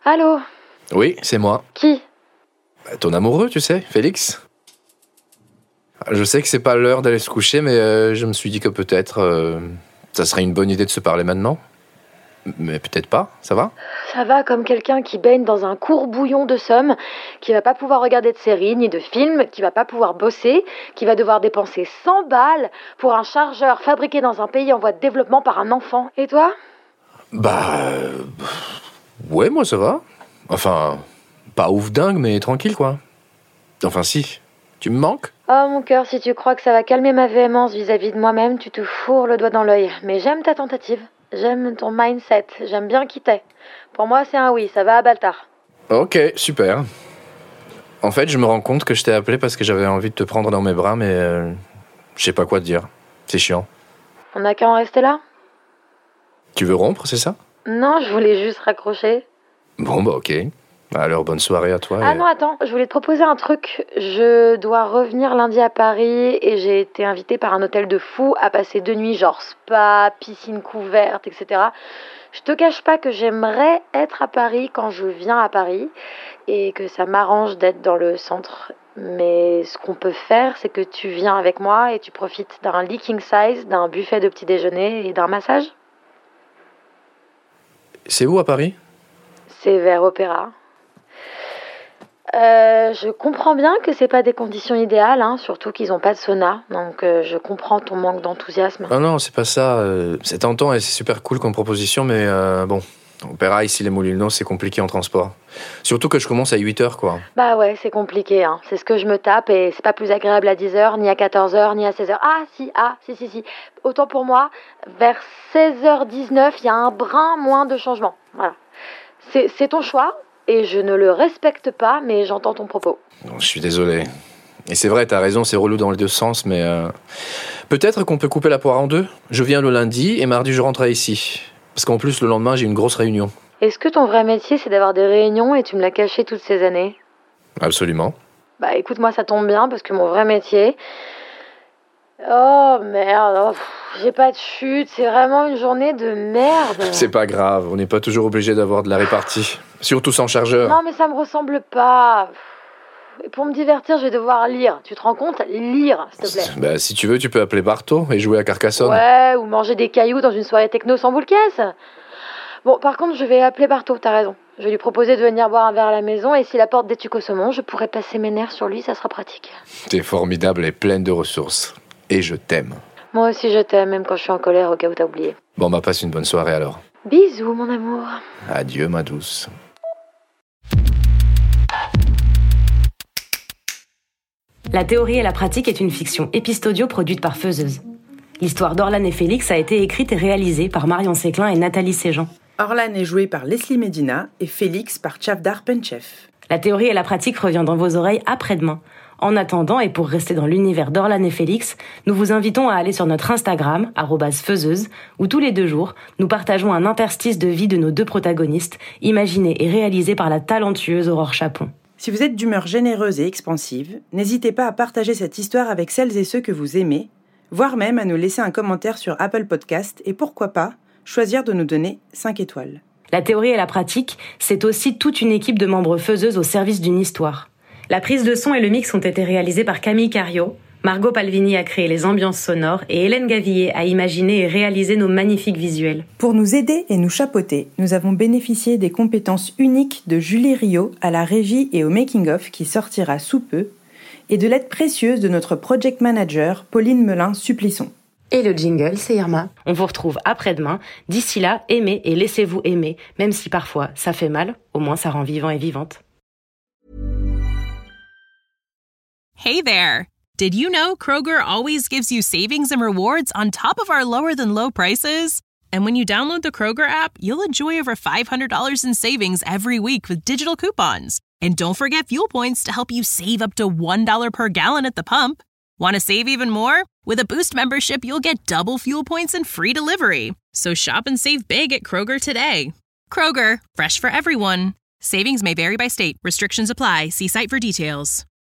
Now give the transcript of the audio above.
Allô? Oui, c'est moi. Qui? Ton amoureux, tu sais, Félix. Je sais que c'est pas l'heure d'aller se coucher, mais je me suis dit que peut-être ça serait une bonne idée de se parler maintenant. Mais peut-être pas, ça va? Ça va comme quelqu'un qui baigne dans un courbouillon de sommes, qui va pas pouvoir regarder de séries ni de films, qui va pas pouvoir bosser, qui va devoir dépenser 100 balles pour un chargeur fabriqué dans un pays en voie de développement par un enfant. Et toi? Ouais, moi ça va. Enfin, pas ouf dingue, mais tranquille quoi. Enfin si, tu me manques? Oh mon cœur, si tu crois que ça va calmer ma véhémence vis-à-vis de moi-même, tu te fourres le doigt dans l'œil. Mais j'aime ta tentative. J'aime ton mindset, j'aime bien qui t'es. Pour moi, c'est un oui, ça va à Baltar. Ok, super. En fait, je me rends compte que je t'ai appelé parce que j'avais envie de te prendre dans mes bras, mais je sais pas quoi te dire. C'est chiant. On n'a qu'à en rester là? Tu veux rompre, c'est ça? Non, je voulais juste raccrocher. Bon, bah ok. Alors, bonne soirée à toi. Ah non, attends, je voulais te proposer un truc. Je dois revenir lundi à Paris et j'ai été invitée par un hôtel de fou à passer 2 nuits, genre spa, piscine couverte, etc. Je te cache pas que j'aimerais être à Paris quand je viens à Paris et que ça m'arrange d'être dans le centre. Mais ce qu'on peut faire, c'est que tu viens avec moi et tu profites d'un lit king size, d'un buffet de petit déjeuner et d'un massage. C'est où à Paris? C'est vers Opéra. Je comprends bien que c'est pas des conditions idéales, hein, surtout qu'ils ont pas de sauna, donc je comprends ton manque d'enthousiasme. Non, c'est pas ça. C'est tentant et c'est super cool comme proposition, mais bon, Opéra, ici, les Moulineaux, c'est compliqué en transport. Surtout que je commence à 8h, quoi. Bah ouais, c'est compliqué, hein. C'est ce que je me tape et c'est pas plus agréable à 10h, ni à 14h, ni à 16h. Si. Autant pour moi, vers 16h19, il y a un brin moins de changement. Voilà. C'est ton choix. Et je ne le respecte pas, mais j'entends ton propos. Non, je suis désolé. Et c'est vrai, t'as raison, c'est relou dans les deux sens, mais peut-être qu'on peut couper la poire en deux. Je viens le lundi et mardi je rentre ici. Parce qu'en plus, le lendemain, j'ai une grosse réunion. Est-ce que ton vrai métier, c'est d'avoir des réunions et tu me l'as caché toutes ces années? Absolument. Bah écoute, moi ça tombe bien parce que mon vrai métier... Oh merde, j'ai pas de chute, c'est vraiment une journée de merde. C'est pas grave, on n'est pas toujours obligé d'avoir de la répartie. Surtout sans chargeur. Non mais ça me ressemble pas. Et pour me divertir, je vais devoir lire. Tu te rends compte? Lire, s'il te plaît. Bah si tu veux, tu peux appeler Barto et jouer à Carcassonne. Ouais, ou manger des cailloux dans une soirée techno sans boule caisse. Bon, par contre, je vais appeler Barto, t'as raison. Je vais lui proposer de venir boire un verre à la maison et si la porte d'étuc au saumon, je pourrais passer mes nerfs sur lui, ça sera pratique. T'es formidable et pleine de ressources. Et je t'aime. Moi aussi je t'aime, même quand je suis en colère au cas où t'as oublié. Bon, bah passe une bonne soirée alors. Bisous, mon amour. Adieu, ma douce. La théorie et la pratique est une fiction épistodio produite par Faiseuse. L'histoire d'Orlan et Félix a été écrite et réalisée par Marion Séclin et Nathalie Séjean. Orlan est joué par Leslie Medina et Félix par Chavdar Penchev. La théorie et la pratique revient dans vos oreilles après-demain. En attendant, et pour rester dans l'univers d'Orlan et Félix, nous vous invitons à aller sur notre Instagram, @faiseuse, où tous les 2 jours, nous partageons un interstice de vie de nos 2 protagonistes, imaginé et réalisé par la talentueuse Aurore Chapon. Si vous êtes d'humeur généreuse et expansive, n'hésitez pas à partager cette histoire avec celles et ceux que vous aimez, voire même à nous laisser un commentaire sur Apple Podcast et pourquoi pas, choisir de nous donner 5 étoiles. La théorie et la pratique, c'est aussi toute une équipe de membres faiseuses au service d'une histoire. La prise de son et le mix ont été réalisés par Camille Cario, Margot Palvini a créé les ambiances sonores et Hélène Gavillier a imaginé et réalisé nos magnifiques visuels. Pour nous aider et nous chapeauter, nous avons bénéficié des compétences uniques de Julie Rio à la régie et au making-of qui sortira sous peu, et de l'aide précieuse de notre project manager Pauline Melin-Supplisson. Et le jingle, c'est Irma. On vous retrouve après-demain. D'ici là, aimez et laissez-vous aimer, même si parfois ça fait mal, au moins ça rend vivant et vivante. Hey there! Did you know Kroger always gives you savings and rewards on top of our lower-than-low prices? And when you download the Kroger app, you'll enjoy over $500 in savings every week with digital coupons. And don't forget fuel points to help you save up to $1 per gallon at the pump. Want to save even more? With a Boost membership, you'll get double fuel points and free delivery. So shop and save big at Kroger today. Kroger, fresh for everyone. Savings may vary by state. Restrictions apply. See site for details.